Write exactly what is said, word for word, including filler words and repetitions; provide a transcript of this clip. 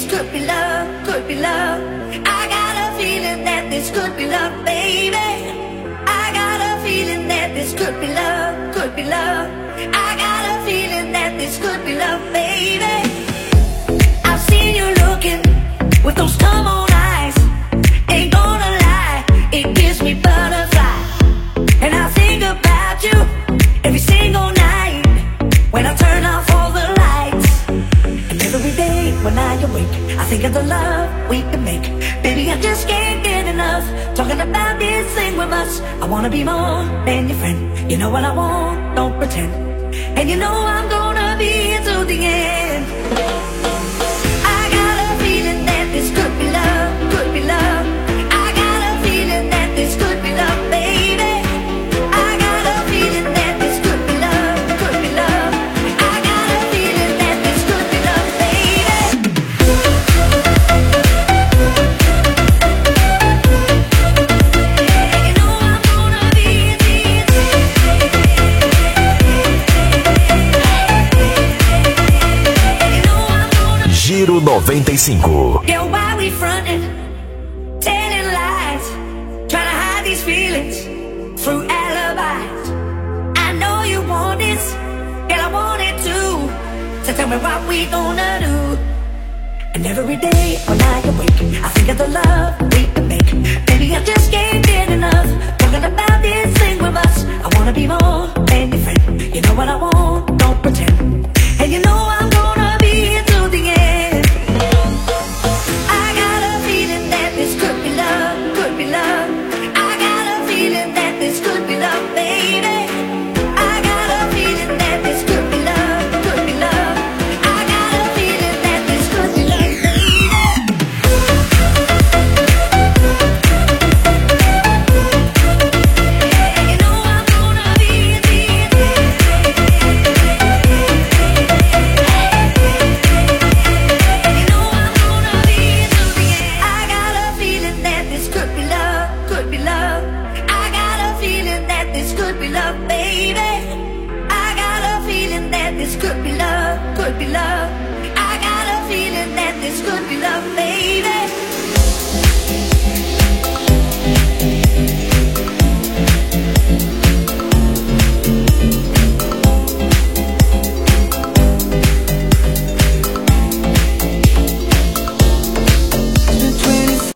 this could be love, could be love. I got a feeling that this could be love, baby. I got a feeling that this could be love, could be love. I got a feeling that this could be love, baby. I've seen you looking with those come on eyes. Ain't gonna lie, it gives me butterflies. And I think about you every single night when I turn off all the lights. And every day when I awake, I think of the love we can make. Baby, I just can't get enough talking about this thing with us. I wanna be more than your friend. You know what I want, don't pretend. And you know I'm gonna be here till the end. I got a feeling that this could be love, could be love. I got a feeling that this could be love, baby. I got a feeling that this could be love, could be love. I got a feeling that this could be love, baby. You know I'm gonna be here till the end. Giro noventa e cinco. Yeah, why we frontin', telling lies, trying to hide these feelings through alibis. I know you want this, and I want it too. So tell me what we gonna do. And every day when I awake, I think of the love we can make. Baby, I just can't get enough talking about this thing with us. I wanna be more than your friend. You know what I want, don't pretend. And you know I'm gonna be here till the end. I got a feeling that this could be love, could be love. I got a feeling that this could be love, baby. I got a feeling that this could be love, could be love. I got a feeling that this could be love, baby. You know I'm gonna be here till the end. You know I'm gonna be here till the end. I got a feeling that this could be love, could be love. I got a feeling that this could be love, baby. I got a feeling that this could be love, could be love. I got a feeling that this could be love, baby.